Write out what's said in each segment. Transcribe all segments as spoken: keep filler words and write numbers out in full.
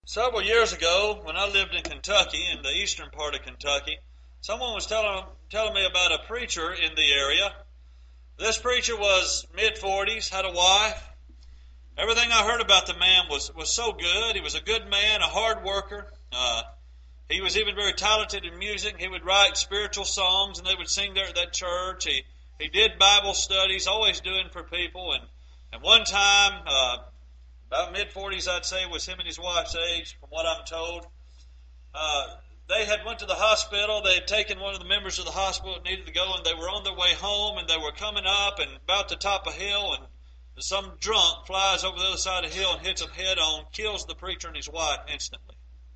Several years ago, when I lived in Kentucky, in the eastern part of Kentucky, someone was telling, telling me about a preacher in the area. This preacher was mid forties, had a wife. Everything I heard about the man was, was so good. He was a good man, a hard worker. Uh, he was even very talented in music. He would write spiritual songs, and they would sing there at that church. He he did Bible studies, always doing for people. And, and one time, uh, about mid forties, I'd say, was him and his wife's age, from what I'm told. Uh, they had went to the hospital. They had taken one of the members of the hospital that needed to go, and they were on their way home, and they were coming up and about to top a hill, and some drunk flies over the other side of the hill and hits them head on, kills the preacher and his wife instantly.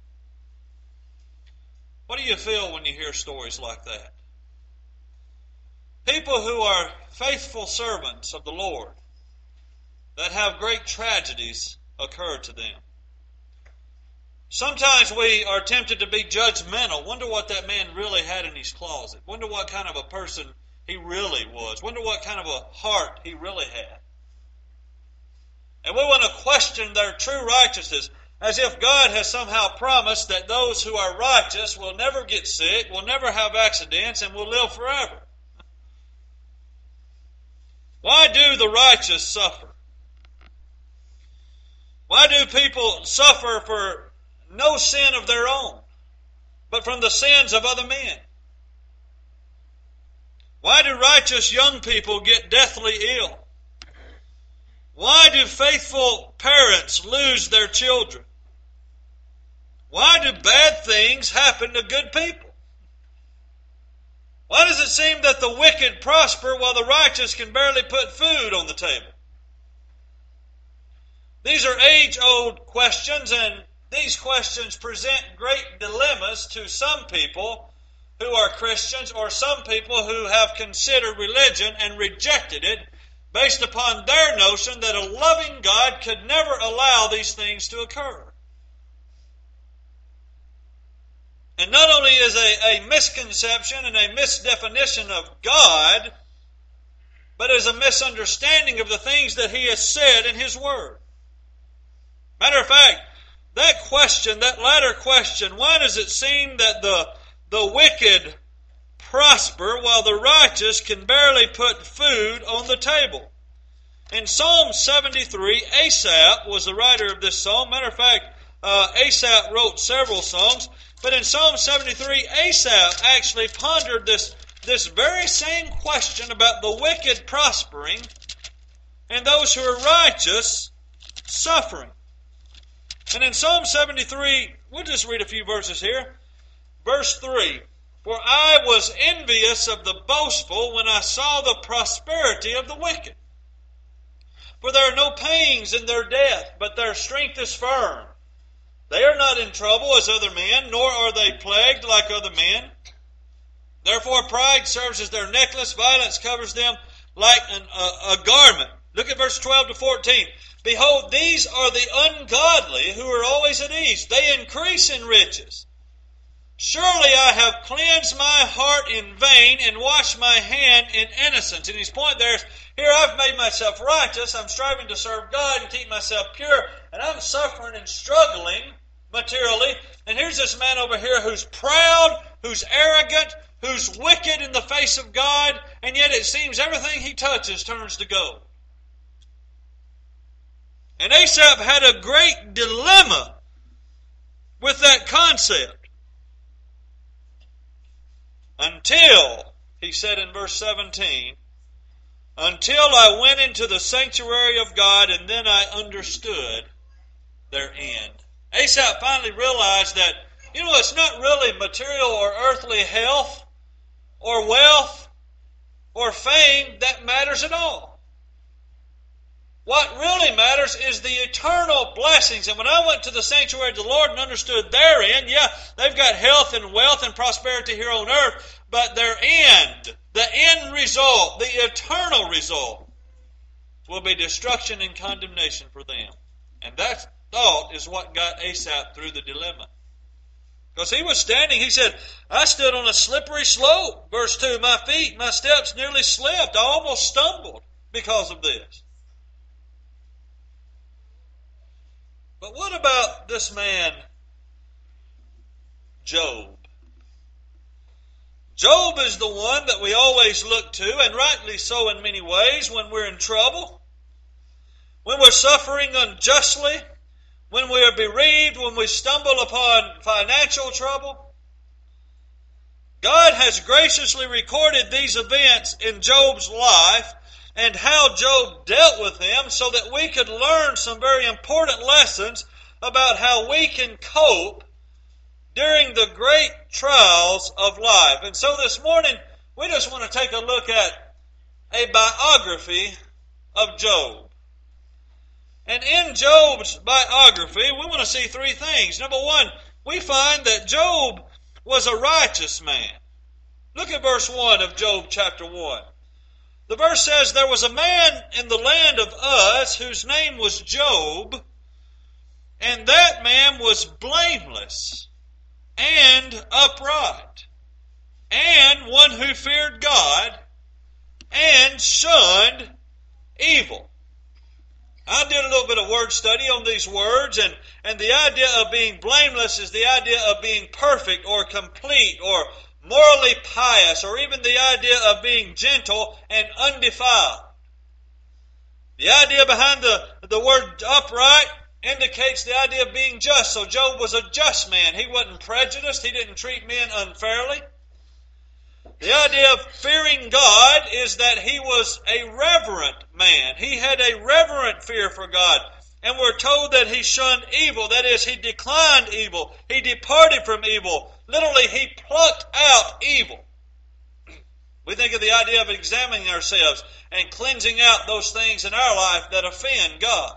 What do you feel when you hear stories like that? People who are faithful servants of the Lord that have great tragedies occur to them. Sometimes we are tempted to be judgmental. Wonder what that man really had in his closet. Wonder what kind of a person he really was. Wonder what kind of a heart he really had. And we want to question their true righteousness, as if God has somehow promised that those who are righteous will never get sick, will never have accidents, and will live forever. Why do the righteous suffer? Why do people suffer for no sin of their own, but from the sins of other men? Why do righteous young people get deathly ill? Why do faithful parents lose their children? Why do bad things happen to good people? Why does it seem that the wicked prosper while the righteous can barely put food on the table? These are age-old questions, and these questions present great dilemmas to some people who are Christians, or some people who have considered religion and rejected it based upon their notion that a loving God could never allow these things to occur. And not only is a, a misconception and a misdefinition of God, but is a misunderstanding of the things that He has said in His Word. Matter of fact, that question, that latter question, why does it seem that the, the wicked prosper while the righteous can barely put food on the table? In Psalm seventy-three, Asaph was the writer of this psalm. Matter of fact, uh, Asaph wrote several songs. But in Psalm seventy-three, Asaph actually pondered this, this very same question about the wicked prospering and those who are righteous suffering. And in Psalm seventy-three, we'll just read a few verses here. Verse three, "For I was envious of the boastful when I saw the prosperity of the wicked. For there are no pangs in their death, but their strength is firm. They are not in trouble as other men, nor are they plagued like other men. Therefore pride serves as their necklace, violence covers them like an, a, a garment." Look at verse twelve to fourteen. "Behold, these are the ungodly who are always at ease. They increase in riches. Surely I have cleansed my heart in vain and washed my hand in innocence." And his point there is, here I've made myself righteous. I'm striving to serve God and keep myself pure. And I'm suffering and struggling materially. And here's this man over here who's proud, who's arrogant, who's wicked in the face of God. And yet it seems everything he touches turns to gold. And Asaph had a great dilemma with that concept. Until, he said in verse seventeen, "Until I went into the sanctuary of God, and then I understood their end." Asaph finally realized that, you know, it's not really material or earthly health or wealth or fame that matters at all. What really matters is the eternal blessings. And when I went to the sanctuary of the Lord and understood their end, yeah, they've got health and wealth and prosperity here on earth, but their end, the end result, the eternal result, will be destruction and condemnation for them. And that thought is what got Asaph through the dilemma. Because he was standing, he said, "I stood on a slippery slope." Verse two, "My feet, my steps nearly slipped. I almost stumbled because of this." But what about this man, Job? Job is the one that we always look to, and rightly so in many ways, when we're in trouble, when we're suffering unjustly, when we are bereaved, when we stumble upon financial trouble. God has graciously recorded these events in Job's life and how Job dealt with them so that we could learn some very important lessons about how we can cope during the great trials of life. And so this morning, we just want to take a look at a biography of Job. And in Job's biography, we want to see three things. Number one, we find that Job was a righteous man. Look at verse one of Job chapter one. The verse says, "There was a man in the land of Uz whose name was Job, and that man was blameless and upright, and one who feared God and shunned evil." I did a little bit of word study on these words, and, and the idea of being blameless is the idea of being perfect or complete or morally pious, or even the idea of being gentle and undefiled. The idea behind the, the word upright indicates the idea of being just. So Job was a just man. He wasn't prejudiced. He didn't treat men unfairly. The idea of fearing God is that he was a reverent man. He had a reverent fear for God. And we're told that he shunned evil. That is, he declined evil. He departed from evil. Literally, he plucked out evil. We think of the idea of examining ourselves and cleansing out those things in our life that offend God.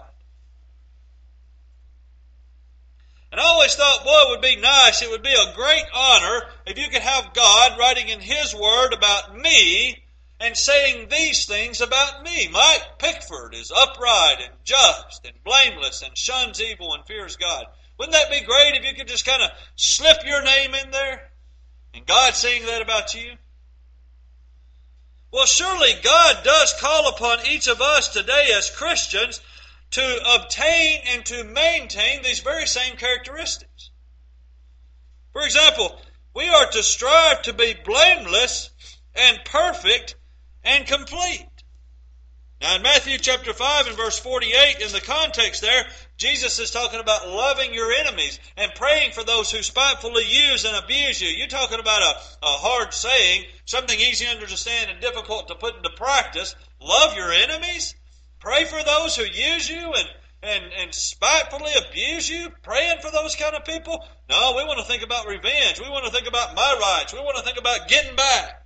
And I always thought, boy, it would be nice, it would be a great honor if you could have God writing in His Word about me and saying these things about me. Mike Pickford is upright and just and blameless and shuns evil and fears God. Wouldn't that be great if you could just kind of slip your name in there and God saying that about you? Well, surely God does call upon each of us today as Christians to obtain and to maintain these very same characteristics. For example, we are to strive to be blameless and perfect and complete. Now in Matthew chapter five and verse forty-eight, in the context there, Jesus is talking about loving your enemies and praying for those who spitefully use and abuse you. You're talking about a, a hard saying, something easy to understand and difficult to put into practice. Love your enemies? Pray for those who use you and, and, and spitefully abuse you? Praying for those kind of people? No, we want to think about revenge. We want to think about my rights. We want to think about getting back.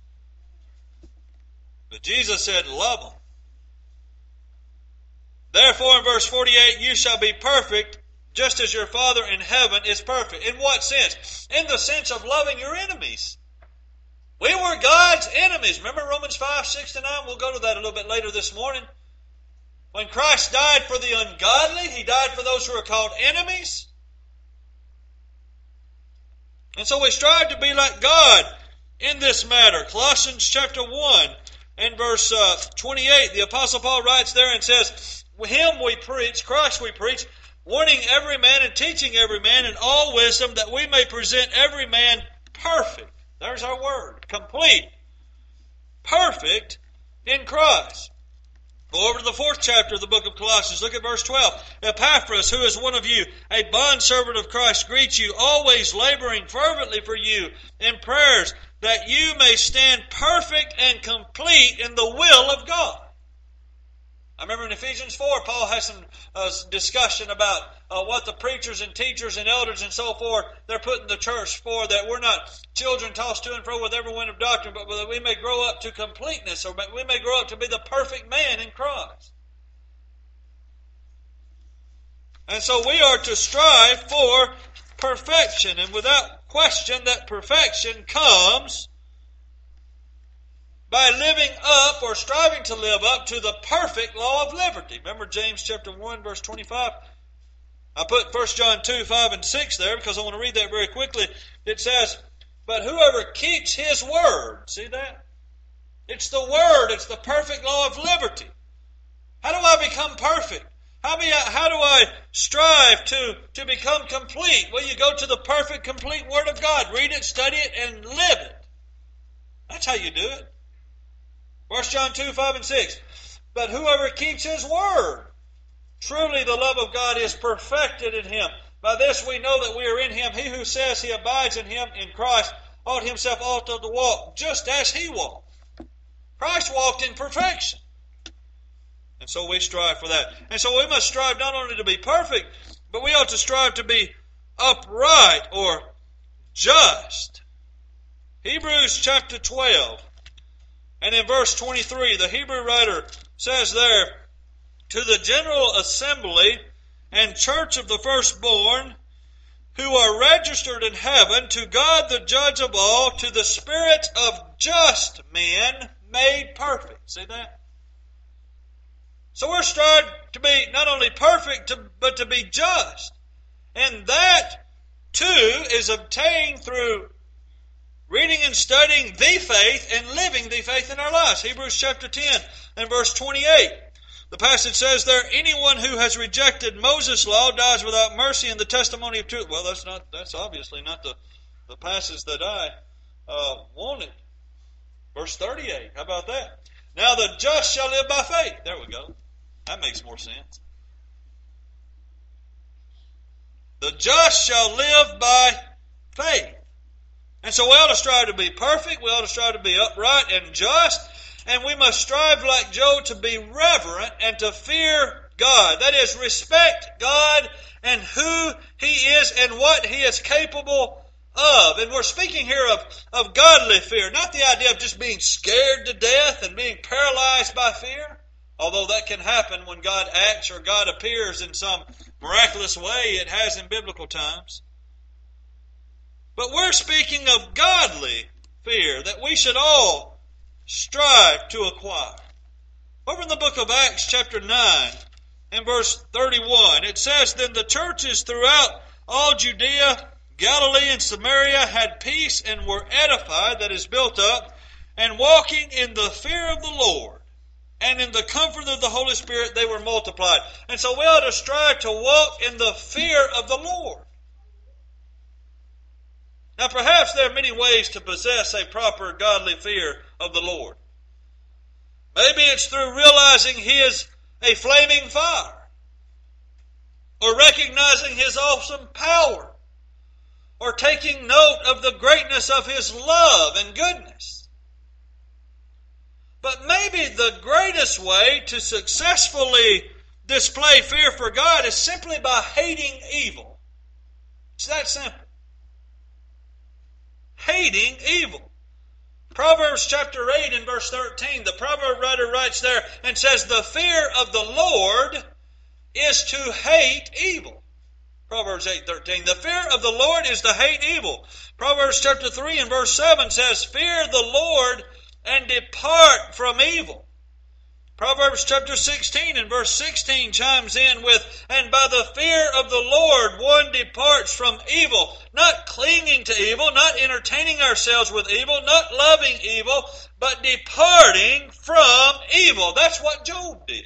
But Jesus said, love them. Therefore, in verse forty-eight, you shall be perfect, just as your Father in heaven is perfect. In what sense? In the sense of loving your enemies. We were God's enemies. Remember Romans five, six to nine? We'll go to that a little bit later this morning. When Christ died for the ungodly, He died for those who are called enemies. And so we strive to be like God in this matter. Colossians chapter one and verse uh, twenty-eight, the Apostle Paul writes there and says, Him we preach, Christ we preach, warning every man and teaching every man in all wisdom, that we may present every man perfect. There's our word, complete, perfect in Christ. Go over to the fourth chapter of the book of Colossians. Look at verse twelve. Epaphras, who is one of you, a bondservant of Christ, greets you, always laboring fervently for you in prayers, that you may stand perfect and complete in the will of God. I remember in Ephesians four, Paul has some uh, discussion about uh, what the preachers and teachers and elders and so forth, they're putting the church for, that we're not children tossed to and fro with every wind of doctrine, but that we may grow up to completeness, or we may grow up to be the perfect man in Christ. And so we are to strive for perfection, and without question that perfection comes by living up or striving to live up to the perfect law of liberty. Remember James chapter one, verse twenty-five? I put First John two, five and six there because I want to read that very quickly. It says, but whoever keeps His word, see that? It's the word, it's the perfect law of liberty. How do I become perfect? How, me, how do I strive to, to become complete? Well, you go to the perfect, complete Word of God. Read it, study it, and live it. That's how you do it. First John two, five, and six. But whoever keeps His Word, truly the love of God is perfected in him. By this we know that we are in Him. He who says he abides in Him, in Christ, ought himself also to walk just as He walked. Christ walked in perfection. And so we strive for that. And so we must strive not only to be perfect, but we ought to strive to be upright or just. Hebrews chapter twelve, and in verse twenty-three, the Hebrew writer says there, to the general assembly and church of the firstborn, who are registered in heaven, to God the judge of all, to the spirits of just men made perfect. See that? So we're strived to be not only perfect, but to be just. And that, too, is obtained through reading and studying the faith and living the faith in our lives. Hebrews chapter ten and verse twenty-eight. The passage says there, anyone who has rejected Moses' law dies without mercy in the testimony of truth. Well, that's not that's obviously not the, the passage that I uh, wanted. Verse thirty-eight, how about that? Now the just shall live by faith. There we go. That makes more sense. The just shall live by faith. And so we ought to strive to be perfect. We ought to strive to be upright and just. And we must strive like Job to be reverent and to fear God. That is, respect God and who He is and what He is capable of. And we're speaking here of, of godly fear, not the idea of just being scared to death and being paralyzed by fear. Although that can happen when God acts or God appears in some miraculous way, it has in biblical times. But we're speaking of godly fear that we should all strive to acquire. Over in the book of Acts chapter nine and verse thirty-one, it says, then the churches throughout all Judea, Galilee, and Samaria had peace and were edified, that is, built up, and walking in the fear of the Lord. And in the comfort of the Holy Spirit they were multiplied. And so we ought to strive to walk in the fear of the Lord. Now perhaps there are many ways to possess a proper godly fear of the Lord. Maybe it's through realizing He is a flaming fire, or recognizing His awesome power, or taking note of the greatness of His love and goodness. But maybe the greatest way to successfully display fear for God is simply by hating evil. It's that simple. Hating evil. Proverbs chapter eight and verse thirteen, the proverb writer writes there and says, the fear of the Lord is to hate evil. Proverbs eight thirteen, the fear of the Lord is to hate evil. Proverbs chapter three and verse seven says, fear the Lord and depart from evil. Proverbs chapter sixteen and verse sixteen chimes in with, and by the fear of the Lord one departs from evil. Not clinging to evil, not entertaining ourselves with evil, not loving evil, but departing from evil. That's what Job did.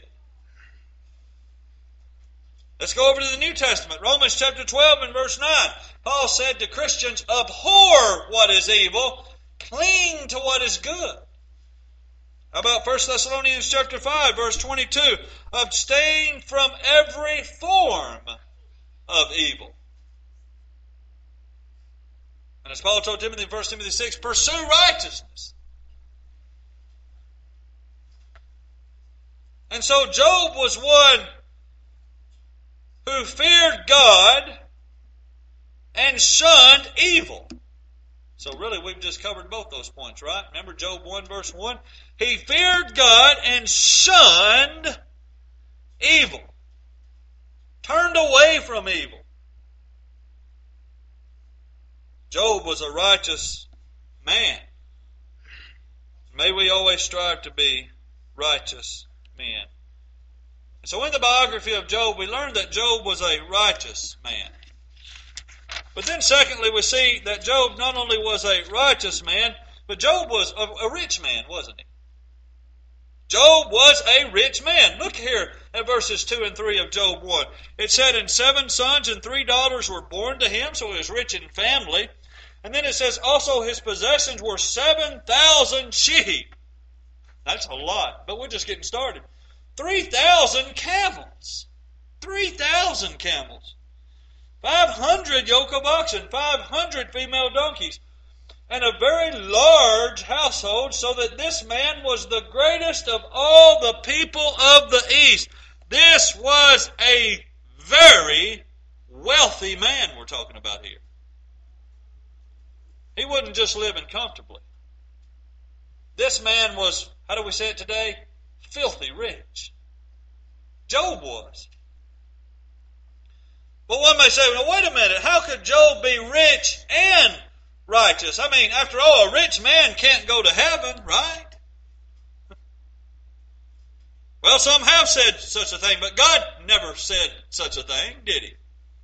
Let's go over to the New Testament. Romans chapter twelve and verse nine. Paul said to Christians, abhor what is evil, cling to what is good. How about First Thessalonians chapter five, verse twenty-two? Abstain from every form of evil. And as Paul told Timothy in First Timothy six, pursue righteousness. And so Job was one who feared God and shunned evil. So really, we've just covered both those points, right? Remember Job one, verse one? He feared God and shunned evil. Turned away from evil. Job was a righteous man. May we always strive to be righteous men. So in the biography of Job, we learn that Job was a righteous man. But then secondly, we see that Job not only was a righteous man, but Job was a, a rich man, wasn't he? Job was a rich man. Look here at verses two and three of Job one. It said, and seven sons and three daughters were born to him, so he was rich in family. And then it says, also his possessions were seven thousand sheep. That's a lot, but we're just getting started. three thousand camels. three thousand camels. five hundred yoke of oxen, five hundred female donkeys, and a very large household, so that this man was the greatest of all the people of the East. This was a very wealthy man we're talking about here. He wasn't just living comfortably. This man was, how do we say it today? Filthy rich. Job was. But one may say, well, wait a minute, how could Job be rich and righteous? I mean, after all, a rich man can't go to heaven, right? Well, some have said such a thing, but God never said such a thing, did he?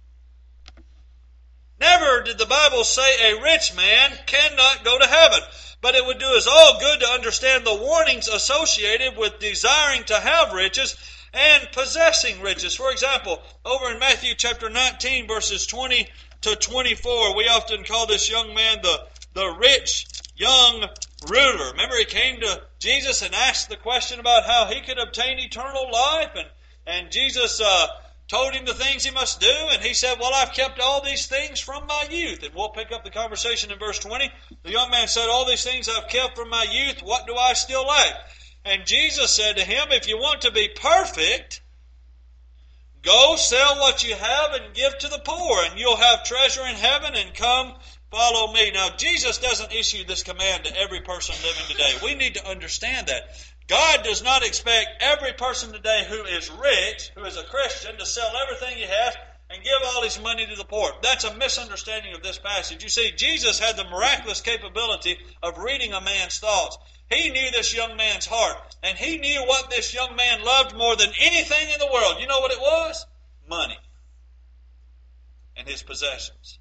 Never did the Bible say a rich man cannot go to heaven. But it would do us all good to understand the warnings associated with desiring to have riches and possessing riches. For example, over in Matthew chapter nineteen, verses twenty to twenty-four, we often call this young man the, the rich young ruler. Remember, he came to Jesus and asked the question about how he could obtain eternal life, and, and Jesus uh, told him the things he must do, and he said, well, I've kept all these things from my youth. And we'll pick up the conversation in verse twenty. The young man said, all these things I've kept from my youth, what do I still lack? And Jesus said to him, if you want to be perfect, go sell what you have and give to the poor, and you'll have treasure in heaven, and come follow me. Now, Jesus doesn't issue this command to every person living today. We need to understand that. God does not expect every person today who is rich, who is a Christian, to sell everything he has and give all his money to the poor. That's a misunderstanding of this passage. You see, Jesus had the miraculous capability of reading a man's thoughts. He knew this young man's heart, and he knew what this young man loved more than anything in the world. You know what it was? Money and his possessions.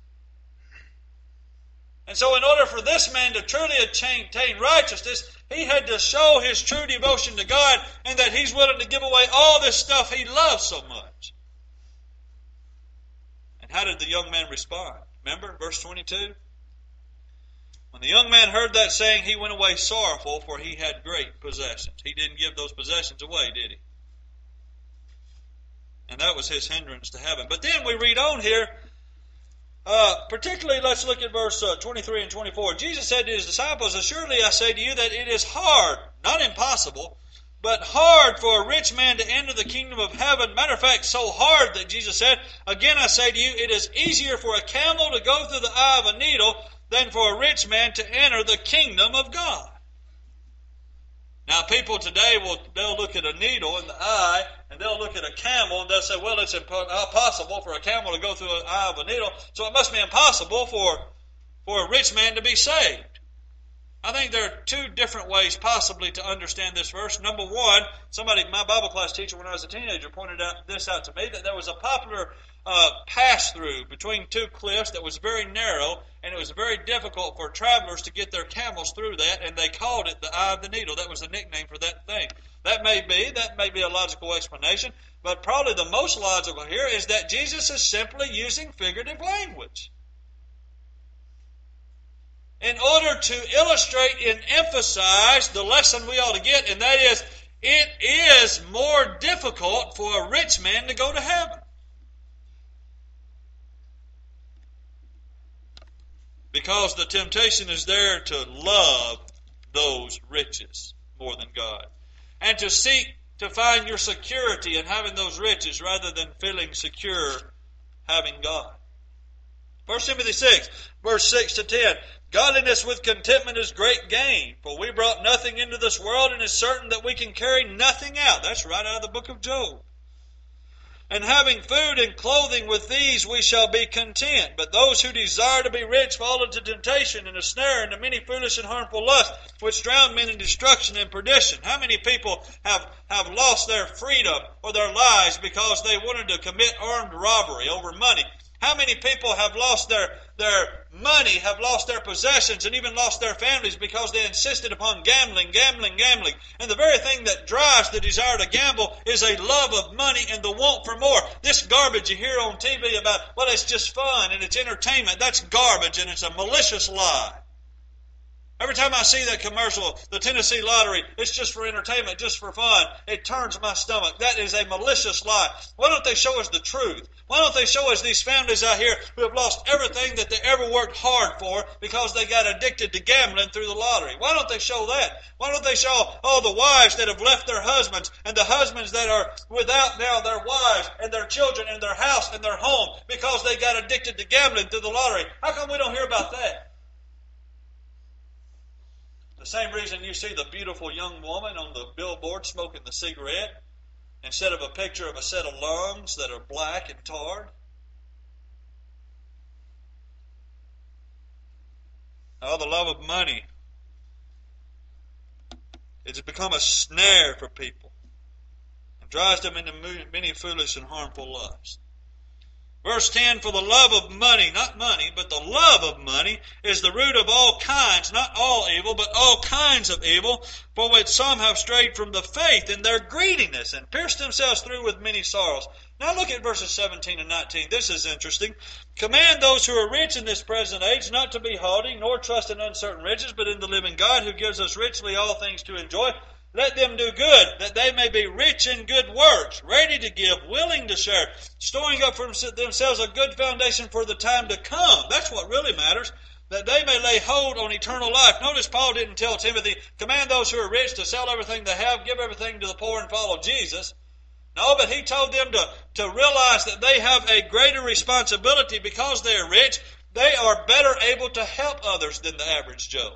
And so in order for this man to truly attain righteousness, he had to show his true devotion to God and that he's willing to give away all this stuff he loves so much. And how did the young man respond? Remember, verse twenty-two? When the young man heard that saying, he went away sorrowful, for he had great possessions. He didn't give those possessions away, did he? And that was his hindrance to heaven. But then we read on here, Uh, particularly, let's look at verse uh, twenty-three and twenty-four. Jesus said to his disciples, assuredly I say to you that it is hard, not impossible, but hard for a rich man to enter the kingdom of heaven. Matter of fact, so hard that Jesus said, again I say to you, it is easier for a camel to go through the eye of a needle than for a rich man to enter the kingdom of God. Now, people today, will they'll look at a needle in the eye, and they'll look at a camel, and they'll say, well, it's impossible for a camel to go through the eye of a needle, so it must be impossible for, for a rich man to be saved. I think there are two different ways possibly to understand this verse. Number one, somebody, my Bible class teacher when I was a teenager pointed out this out to me, that there was a popular uh, pass-through between two cliffs that was very narrow, and it was very difficult for travelers to get their camels through that, and they called it the eye of the needle. That was the nickname for that thing. That may be, that may be a logical explanation, but probably the most logical here is that Jesus is simply using figurative language in order to illustrate and emphasize the lesson we ought to get, and that is, it is more difficult for a rich man to go to heaven. Because the temptation is there to love those riches more than God. And to seek to find your security in having those riches rather than feeling secure having God. First Timothy six, verse six to ten. Godliness with contentment is great gain, for we brought nothing into this world, and it's certain that we can carry nothing out. That's right out of the book of Job. And having food and clothing, with these we shall be content. But those who desire to be rich fall into temptation and a snare, and into many foolish and harmful lusts, which drown men in destruction and perdition. How many people have, have lost their freedom or their lives because they wanted to commit armed robbery over money? How many people have lost their, their money, have lost their possessions, and even lost their families because they insisted upon gambling, gambling, gambling. And the very thing that drives the desire to gamble is a love of money and the want for more. This garbage you hear on T V about, well, it's just fun and it's entertainment, that's garbage and it's a malicious lie. Every time I see that commercial, the Tennessee Lottery, it's just for entertainment, just for fun, it turns my stomach. That is a malicious lie. Why don't they show us the truth? Why don't they show us these families out here who have lost everything that they ever worked hard for because they got addicted to gambling through the lottery? Why don't they show that? Why don't they show all the wives that have left their husbands and the husbands that are without now their wives and their children and their house and their home because they got addicted to gambling through the lottery? How come we don't hear about that? The same reason you see the beautiful young woman on the billboard smoking the cigarette instead of a picture of a set of lungs that are black and tarred. Oh, the love of money. It's become a snare for people and drives them into many foolish and harmful lusts. Verse ten, for the love of money, not money, but the love of money is the root of all kinds, not all evil, but all kinds of evil, for which some have strayed from the faith in their greediness and pierced themselves through with many sorrows. Now look at verses seventeen and nineteen. This is interesting. Command those who are rich in this present age not to be haughty, nor trust in uncertain riches, but in the living God who gives us richly all things to enjoy. Let them do good, that they may be rich in good works, ready to give, willing to share, storing up for themselves a good foundation for the time to come. That's what really matters, that they may lay hold on eternal life. Notice Paul didn't tell Timothy, command those who are rich to sell everything they have, give everything to the poor, and follow Jesus. No, but he told them to, to realize that they have a greater responsibility because they are rich. They are better able to help others than the average Joe.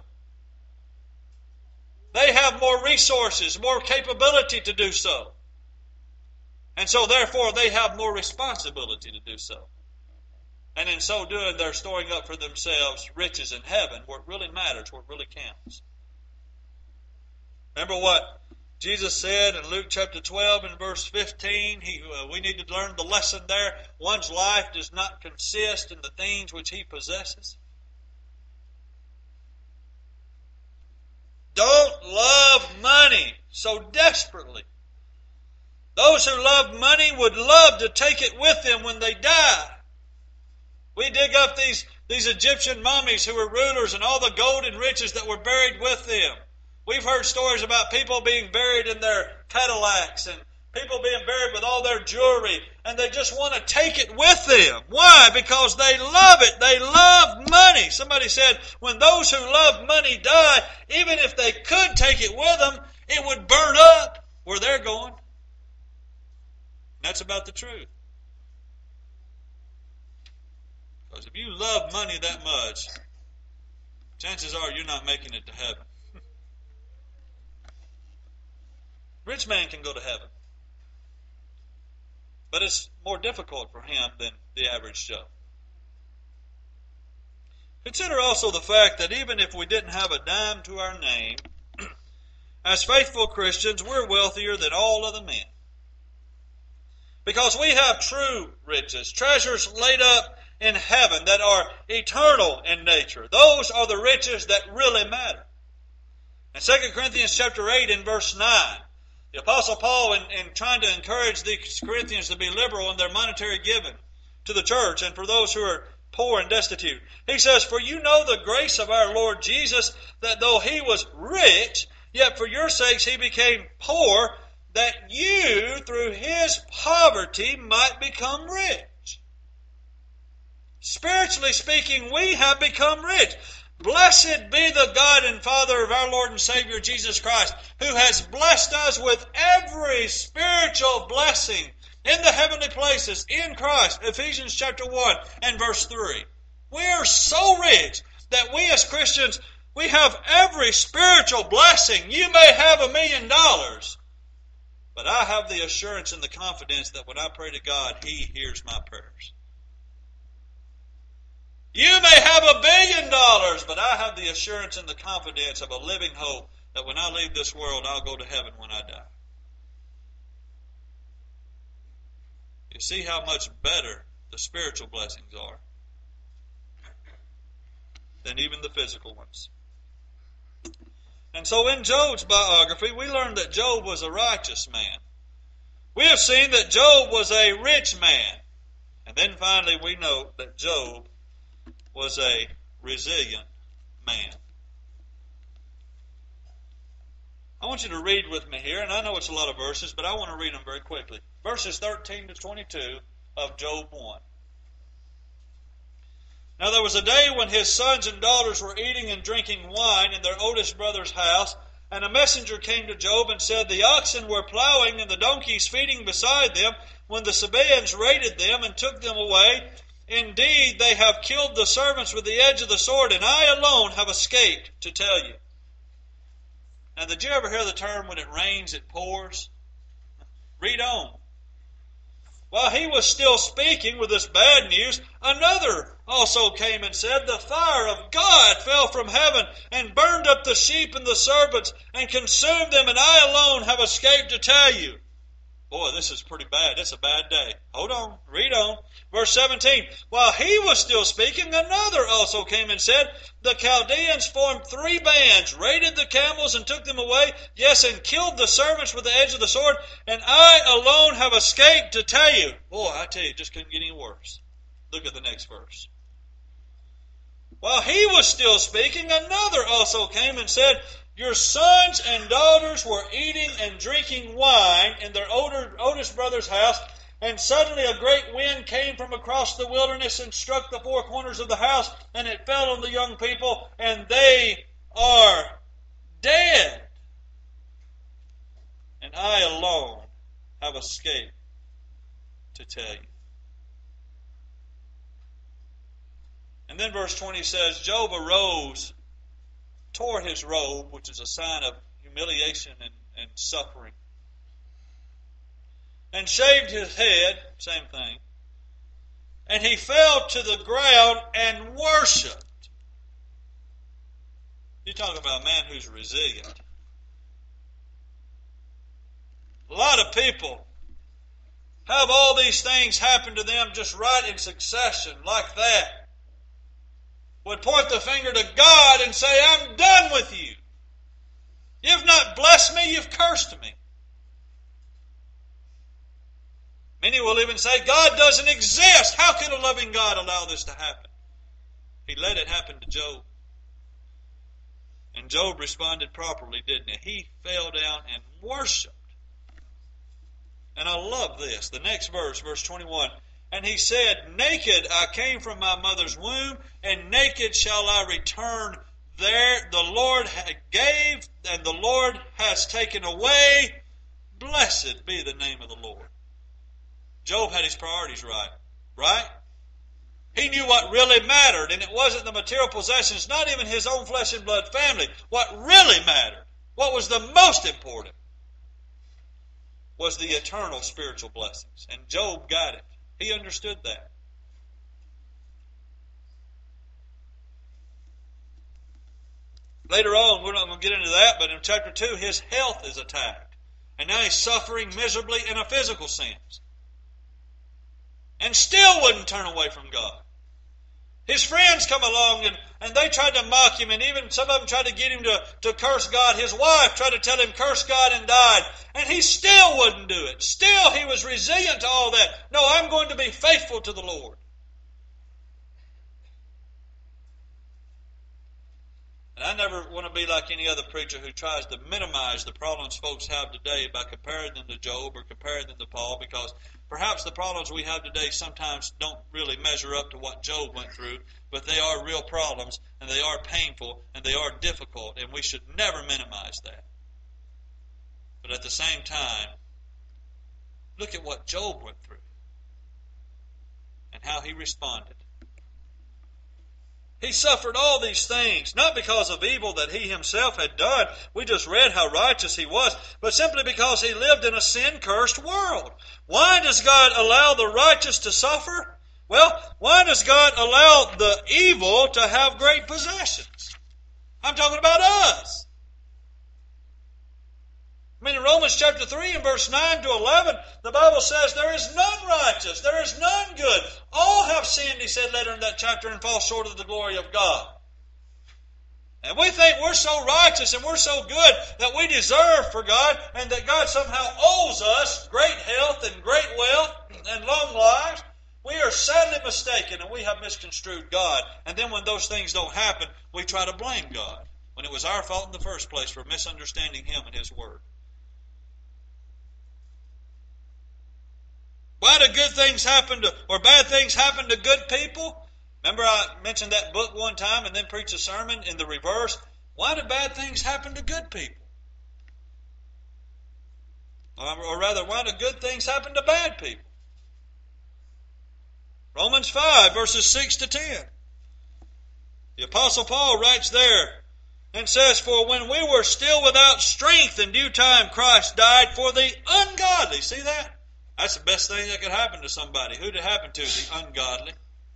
They have more resources, more capability to do so. And so therefore they have more responsibility to do so. And in so doing, they're storing up for themselves riches in heaven, where it really matters, where it really counts. Remember what Jesus said in Luke chapter twelve and verse fifteen? He, uh, we need to learn the lesson there. One's life does not consist in the things which he possesses. Don't love money so desperately. Those who love money would love to take it with them when they die. We dig up these, these Egyptian mummies who were rulers and all the gold and riches that were buried with them. We've heard stories about people being buried in their Cadillacs and people being buried with all their jewelry, and they just want to take it with them. Why? Because they love it. They love money. Somebody said, when those who love money die, even if they could take it with them, it would burn up where they're going. That's about the truth. Because if you love money that much, chances are you're not making it to heaven. Rich man can go to heaven. But it's more difficult for him than the average Joe. Consider also the fact that even if we didn't have a dime to our name, as faithful Christians, we're wealthier than all other men. Because we have true riches, treasures laid up in heaven that are eternal in nature. Those are the riches that really matter. In Second Corinthians chapter eight and verse nine, the Apostle Paul, in, in trying to encourage the Corinthians to be liberal in their monetary giving to the church and for those who are poor and destitute, he says, for you know the grace of our Lord Jesus, that though he was rich, yet for your sakes he became poor, that you through his poverty might become rich. Spiritually speaking, we have become rich. Blessed be the God and Father of our Lord and Savior Jesus Christ, who has blessed us with every spiritual blessing in the heavenly places in Christ. Ephesians chapter one and verse three. We are so rich that we as Christians, we have every spiritual blessing. You may have a million dollars, but I have the assurance and the confidence that when I pray to God, He hears my prayers. You may have a billion dollars, but I have the assurance and the confidence of a living hope that when I leave this world, I'll go to heaven when I die. You see how much better the spiritual blessings are, than even the physical ones. And so in Job's biography, we learn that Job was a righteous man. We have seen that Job was a rich man. And then finally we note that Job was a resilient man. I want you to read with me here, and I know it's a lot of verses, but I want to read them very quickly. Verses thirteen to twenty-two of Job one. Now there was a day when his sons and daughters were eating and drinking wine in their oldest brother's house, and a messenger came to Job and said, The oxen were plowing and the donkeys feeding beside them, when the Sabaeans raided them and took them away. Indeed, they have killed the servants with the edge of the sword, and I alone have escaped to tell you. Now, did you ever hear the term, when it rains, it pours? Read on. While he was still speaking with this bad news, another also came and said, The fire of God fell from heaven and burned up the sheep and the servants and consumed them, and I alone have escaped to tell you. Boy, this is pretty bad. It's a bad day. Hold on. Read on. Verse seventeen. While he was still speaking, another also came and said, The Chaldeans formed three bands, raided the camels and took them away, yes, and killed the servants with the edge of the sword, and I alone have escaped to tell you. Boy, I tell you, it just couldn't get any worse. Look at the next verse. While he was still speaking, another also came and said, Your sons and daughters were eating and drinking wine in their older, oldest brother's house, and suddenly a great wind came from across the wilderness and struck the four corners of the house, and it fell on the young people, and they are dead. And I alone have escaped to tell you. And then verse twenty says, Job arose, tore his robe, which is a sign of humiliation and, and suffering, and shaved his head, same thing, and he fell to the ground and worshipped. You're talking about a man who's resilient. A lot of people have all these things happen to them just right in succession, like that. Would point the finger to God and say, I'm done with you. You've not blessed me, you've cursed me. Many will even say, God doesn't exist. How could a loving God allow this to happen? He let it happen to Job. And Job responded properly, didn't he? He fell down and worshipped. And I love this. The next verse, verse twenty-one. And he said, Naked I came from my mother's womb, and naked shall I return there. The Lord gave, and the Lord has taken away. Blessed be the name of the Lord. Job had his priorities right. Right? He knew what really mattered, and it wasn't the material possessions, not even his own flesh and blood family. What really mattered, what was the most important, was the eternal spiritual blessings. And Job got it. He understood that. Later on, we're not going to get into that, but in chapter two, his health is attacked. And now he's suffering miserably in a physical sense. And still wouldn't turn away from God. His friends come along and, and they tried to mock him, and even some of them tried to get him to, to curse God. His wife tried to tell him, curse God, and died. And he still wouldn't do it. Still he was resilient to all that. No, I'm going to be faithful to the Lord. And I never want to be like any other preacher who tries to minimize the problems folks have today by comparing them to Job or comparing them to Paul, because perhaps the problems we have today sometimes don't really measure up to what Job went through, but they are real problems, and they are painful, and they are difficult, and we should never minimize that. But at the same time, look at what Job went through and how he responded. He suffered all these things, not because of evil that he himself had done. We just read how righteous he was, but simply because he lived in a sin-cursed world. Why does God allow the righteous to suffer? Well, why does God allow the evil to have great possessions? I'm talking about us. I mean, in Romans chapter three and verse nine to eleven, the Bible says, there is none righteous, there is none good. All have sinned, he said later in that chapter, and fall short of the glory of God. And we think we're so righteous and we're so good that we deserve for God, and that God somehow owes us great health and great wealth and long lives. We are sadly mistaken, and we have misconstrued God. And then when those things don't happen, we try to blame God, when it was our fault in the first place for misunderstanding Him and His Word. Why do good things happen to, or bad things happen to good people? Remember I mentioned that book one time and then preached a sermon in the reverse? Why do bad things happen to good people? Or rather, why do good things happen to bad people? Romans five, verses six to ten. The Apostle Paul writes there and says, for when we were still without strength, in due time Christ died for the ungodly. See that? That's the best thing that could happen to somebody. Who did it happen to? The ungodly.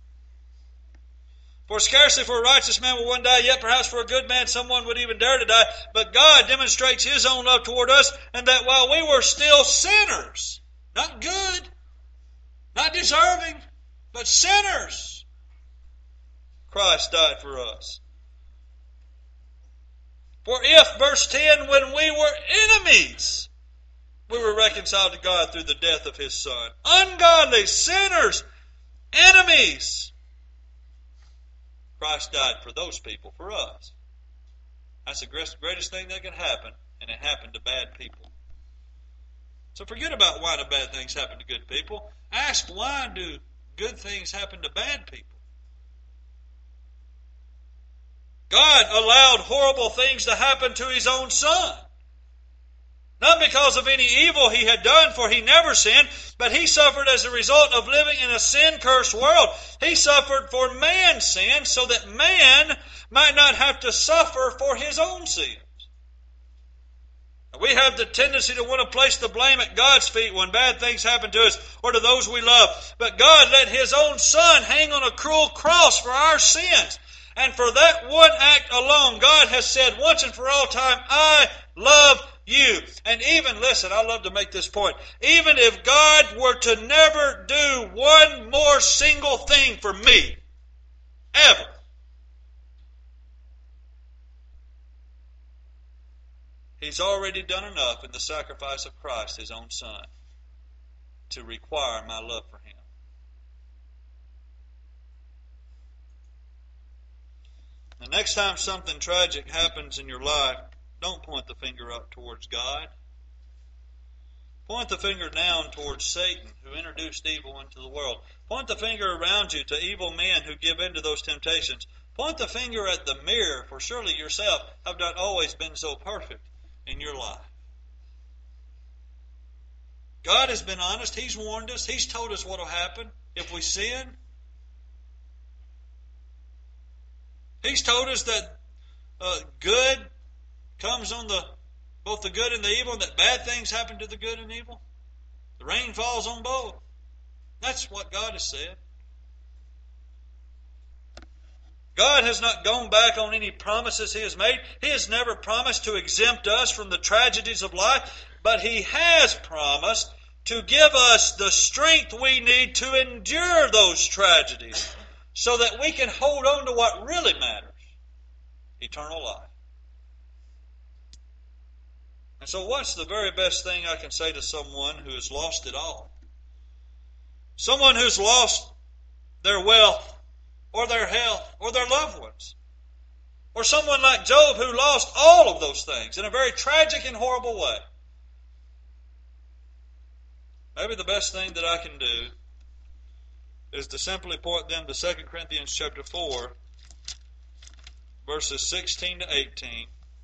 For scarcely for a righteous man will one die, yet perhaps for a good man someone would even dare to die. But God demonstrates His own love toward us, and that while we were still sinners, not good, not deserving, but sinners, Christ died for us. For if, verse ten, when we were enemies, we were reconciled to God through the death of His Son. Ungodly, sinners, enemies. Christ died for those people, for us. That's the greatest thing that can happen, and it happened to bad people. So forget about why do bad things happen to good people. Ask, why do good things happen to bad people? God allowed horrible things to happen to His own Son. Not because of any evil He had done, for He never sinned, but He suffered as a result of living in a sin-cursed world. He suffered for man's sin so that man might not have to suffer for his own sins. We have the tendency to want to place the blame at God's feet when bad things happen to us or to those we love. But God let His own Son hang on a cruel cross for our sins. And for that one act alone, God has said once and for all time, I love you. And even, listen, I love to make this point, even if God were to never do one more single thing for me, ever, He's already done enough in the sacrifice of Christ, His own Son, to require my love for Him. The next time something tragic happens in your life, don't point the finger up towards God. Point the finger down towards Satan, who introduced evil into the world. Point the finger around you to evil men who give in to those temptations. Point the finger at the mirror, for surely yourself have not always been so perfect in your life. God has been honest. He's warned us. He's told us what will happen if we sin. He's told us that uh, good comes on the both the good and the evil, and that bad things happen to the good and evil. The rain falls on both. That's what God has said. God has not gone back on any promises He has made. He has never promised to exempt us from the tragedies of life, but He has promised to give us the strength we need to endure those tragedies so that we can hold on to what really matters, eternal life. And so what's the very best thing I can say to someone who has lost it all? Someone who's lost their wealth, or their health, or their loved ones. Or someone like Job who lost all of those things in a very tragic and horrible way. Maybe the best thing that I can do is to simply point them to Second Corinthians chapter four, verses sixteen to eighteen,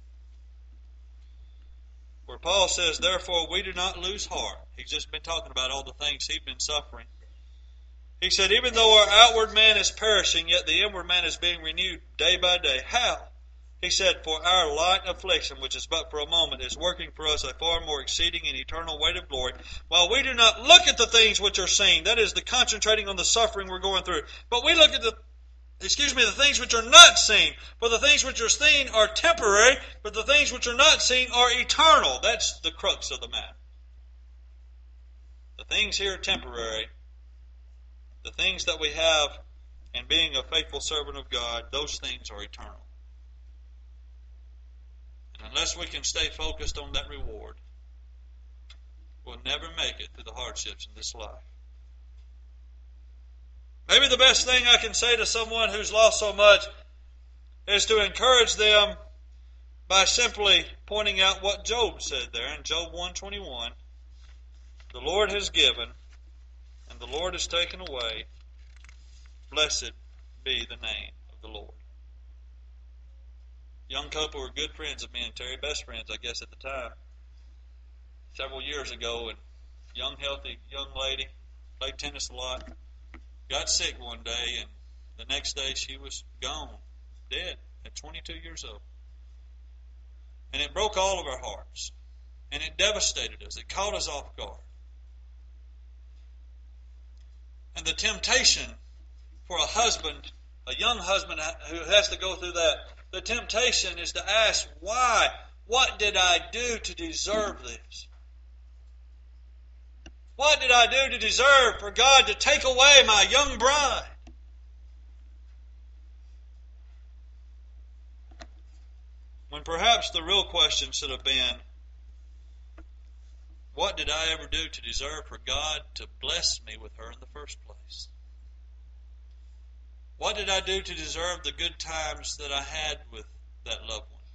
where Paul says, therefore we do not lose heart. He's just been talking about all the things he'd been suffering. He said, even though our outward man is perishing, yet the inward man is being renewed day by day. How? He said, for our light affliction, which is but for a moment, is working for us a far more exceeding and eternal weight of glory, while we do not look at the things which are seen. That is the concentrating on the suffering we're going through. But we look at the excuse me, the things which are not seen. For the things which are seen are temporary, but the things which are not seen are eternal. That's the crux of the matter. The things here are temporary. The things that we have in being a faithful servant of God, those things are eternal. And unless we can stay focused on that reward, we'll never make it through the hardships in this life. Maybe the best thing I can say to someone who's lost so much is to encourage them by simply pointing out what Job said there in Job one twenty-one. The Lord has given, and the Lord has taken away. Blessed be the name of the Lord. Young couple were good friends of me and Terry, best friends, I guess, at the time. Several years ago, and young, healthy young lady, played tennis a lot, got sick one day, and the next day she was gone, dead, at twenty-two years old. And it broke all of our hearts, and it devastated us. It caught us off guard. And the temptation for a husband, a young husband who has to go through that, the temptation is to ask, why? What did I do to deserve this? What did I do to deserve for God to take away my young bride? When perhaps the real question should have been, what did I ever do to deserve for God to bless me with her in the first place? What did I do to deserve the good times that I had with that loved one?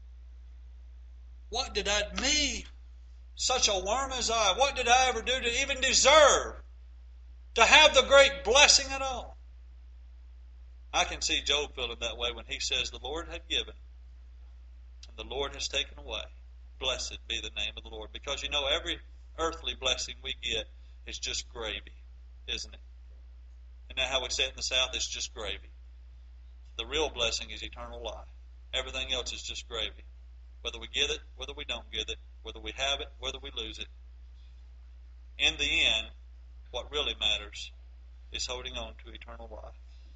What did I, me, such a worm as I, what did I ever do to even deserve to have the great blessing at all? I can see Job feeling that way when he says, the Lord had given, and the Lord has taken away. Blessed be the name of the Lord. Because you know, every earthly blessing we get is just gravy, isn't it? Isn't that how we say it in the South? It's just gravy. The real blessing is eternal life. Everything else is just gravy. Whether we get it, whether we don't get it, whether we have it, whether we lose it. In the end, what really matters is holding on to eternal life.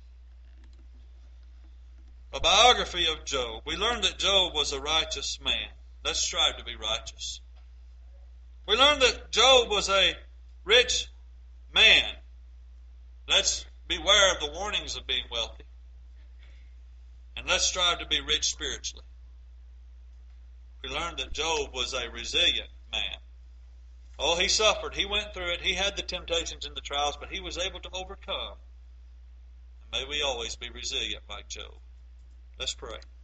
A biography of Job. We learn that Job was a righteous man. Let's strive to be righteous. We learn that Job was a rich man. Let's beware of the warnings of being wealthy. And let's strive to be rich spiritually. We learned that Job was a resilient man. Oh, he suffered. He went through it. He had the temptations and the trials, but he was able to overcome. And may we always be resilient like Job. Let's pray.